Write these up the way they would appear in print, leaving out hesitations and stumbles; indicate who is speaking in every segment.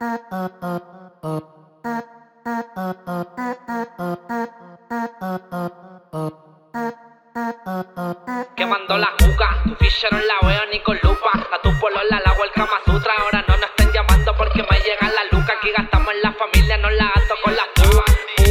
Speaker 1: Quemando la juca, tu ficha no la veo ni con lupa. A tu polola la hago el Kama Sutra. Ahora no nos estén llamando porque me llegan la luca. Aquí gastamos en la familia, no la gasto con la tuba.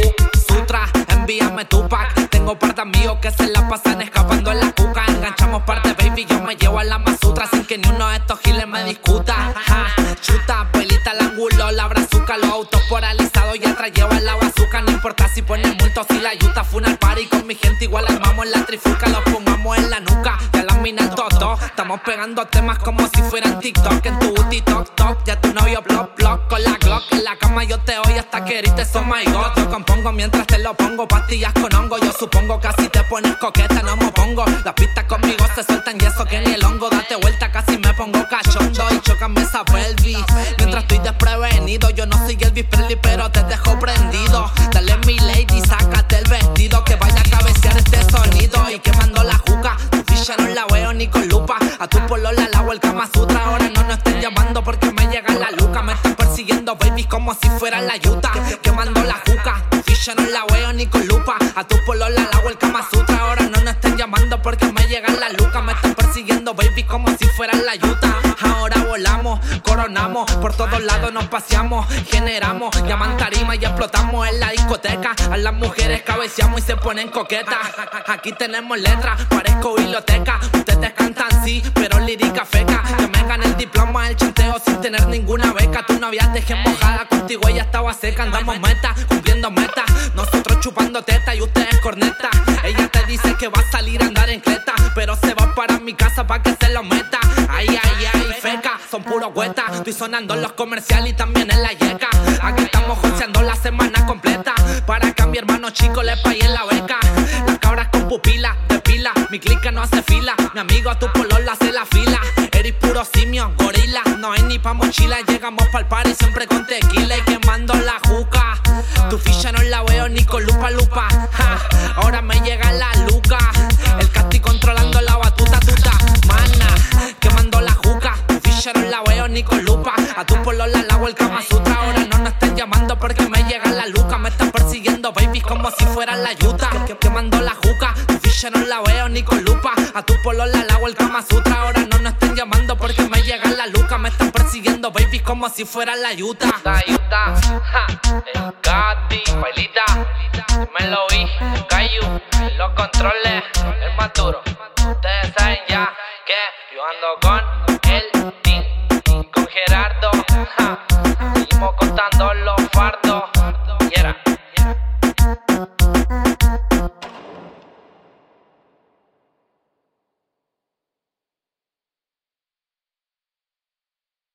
Speaker 1: Sutra, envíame tu pack. Tengo par de amigos que se la pasan escapando en la cuca. Enganchamos parte, baby, yo me llevo a la Masutra sin que ni uno de estos giles me discuta. Chuta, pelita al ángulo, la brazuca, los autos paralizados y atrás lleva la bazuca. No importa si ponen multos, si la yuta fue al party con mi gente igual armamos la trifulca. Los pongamos en la nuca y a la mina el toto. Estamos pegando temas como si fueran TikTok. En tu booty toc toc, ya tu novio block block. Con la Glock en la cama yo te oí hasta que grites oh my god. Yo compongo mientras te lo pongo, pastillas con hongo. Yo supongo que así te pones coqueta, no me pongo. Las pistas conmigo se sueltan y eso que ni el hongo. Date vuelta, casi me pongo cachondo y chocame esa pelvis. Mientras estoy desprevenido, yo no soy Elvis Presley, pero te dejo prendido. Dale mi lady, sácate el vestido, que vaya a cabecear este sonido. Y quemando la juca, tu ficha no la veo ni con lupa. A tu polola la hago el Kama Sutra. Ahora no nos estén llamando porque me llega la luca. Me están persiguiendo, baby, como si fuera la yuta. Quemando la juca, tu ficha no la veo ni con lupa. A tu polola la hago el Kama Sutra. Ahora no nos estén llamando porque me llega la luca. Me están persiguiendo, baby, como si fuera la yuta. Ahora volamos, coronamos, por todos lados nos paseamos, generamos, llaman tarima y explotamos en la discoteca. A las mujeres cabeceamos y se ponen coquetas. Aquí tenemos letras, parezco biblioteca. Ustedes cantan sí, pero lírica feca. Que me gané el diploma del chanteo sin tener ninguna beca. Tu novia dejé mojada, contigo ella estaba seca. Andamos meta, cumpliendo metas. Nosotros chupando teta y ustedes corneta. Ella te dice que va a salir a andar en cleta, pero se va para mi casa pa' que se lo meta. Ay, ay, ay, feca, son puro hueta. Estoy sonando en los comerciales y también en la yeca. Aquí estamos joseando la semana completa para que a mi hermano chico le pague la beca. Las cabras con pupila, de pila, mi clica no hace fila. Mi amigo a tu polola hace la fila. Eres puro simio, gorila, no hay ni pa' mochila. Llegamos pa'l party siempre con tequila y quemando la juca. Tu ficha no la veo ni con lupa lupa. Ahora me llega la luca. El casti controlando la batuta tuta. Mana, quemando la juca. Tu ficha no la veo ni con lupa. A tu polola la hago el Kama Sutra. Ahora no nos estén llamando porque me llega la luca. Me están persiguiendo, baby, como si fuera la yuta. Quemando la juca. Tu ficha no la veo ni con lupa. A tu polola la hago el Kama Sutra. Ahora no nos estén llamando porque me llega la luca. Me están persiguiendo, baby, como si fuera la yuta. La yuta, el Cati, bailita, me lo vi, Cayu, los controles, el Maturo. Ustedes saben ya que yo ando con el team, con Gerardo. Seguimos contando los fardos.